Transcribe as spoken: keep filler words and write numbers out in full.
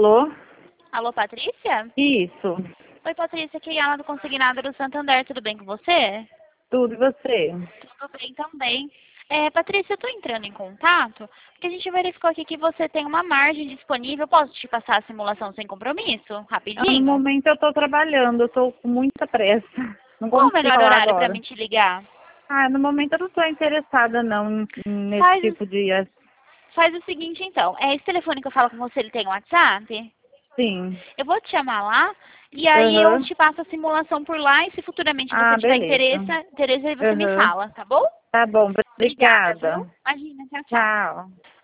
Alô? Alô, Patrícia? Isso. Oi, Patrícia, aqui é a Ana do Consignado do Santander, tudo bem com você? Tudo e você? Tudo bem também. É, Patrícia, eu estou entrando em contato porque a gente verificou aqui que você tem uma margem disponível. Posso te passar a simulação sem compromisso? Ah, no Rapidinho? momento eu tô trabalhando, eu tô com muita pressa. Não Qual o consigo melhor falar horário para agora. mim te ligar? Ah, no momento eu não tô interessada não nesse Faz, tipo de... faz o seguinte então, é esse telefone que eu falo com você, ele tem WhatsApp? Sim. Eu vou te chamar lá e aí eu Aham. te passo a simulação por lá e se futuramente você Ah, tiver beleza. interesse, interesse aí você me Aham. fala, tá bom? Tá bom, Obrigada, viu? obrigada. Imagina, tchau, tchau. Tchau.